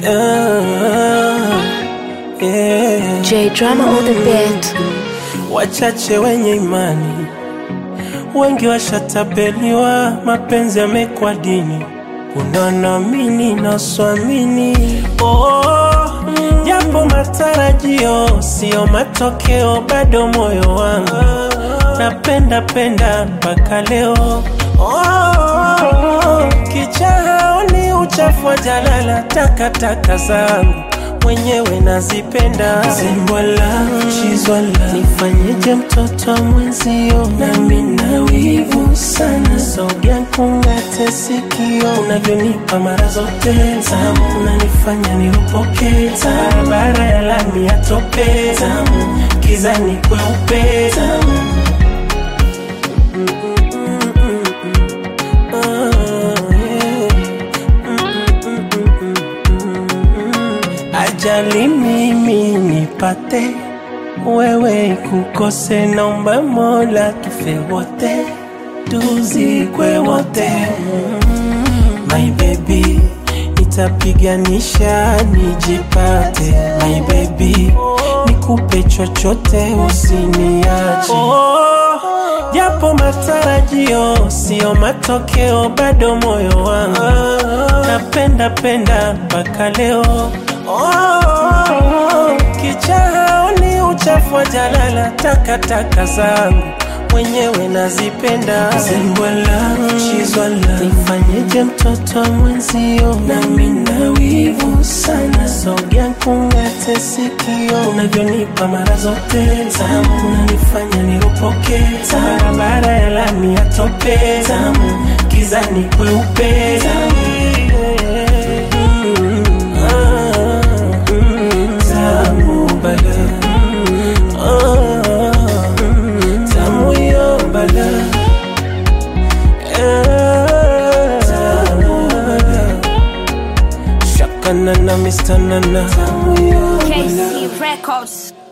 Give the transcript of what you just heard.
J Drama on the beat. Wachache wenye imani, wengi washatapeliwa, mapenzi yamekuwa dini. Unaamini na usiamini, japo matarajio sio matokeo, bado moyo wangu napenda mpaka leo. Kichaoni uchafu wa jalala, takataka zangu mwenyewe nazipenda. Zimbwala, chizwala, nifanyeje mtoto wa mwenzio? Nami na wivu sana, sogea kungate sikio. Unavyonipa mara zote tamu, unanifanya nirupoke. Barabara ya lami ya tope tamu, kizani kweupe tamu. Ajali mimi nipate, wewe kukose, naomba Mola tufe wote, tuzikwe wote. My baby, nitapiganisha nijipate. My baby, nikupe chochote usiniache. Japo matarajio sio matokeo, bado moyo wangu napenda mpaka leo. Kichaoni uchafu wa jalala, takataka zangu mwenyewe nazipenda. Zimbwala, chizwala, nifanyeje mtoto wa mwenzio? Nami na wivu sana, sogea kungate sikio. Unavyonipa mara zote tamu, unanifanya nirupoke. Barabara ya lami ya tope tamu, kizani kweupe tamu. Shaka Nana, Mr. Nana. KC Records.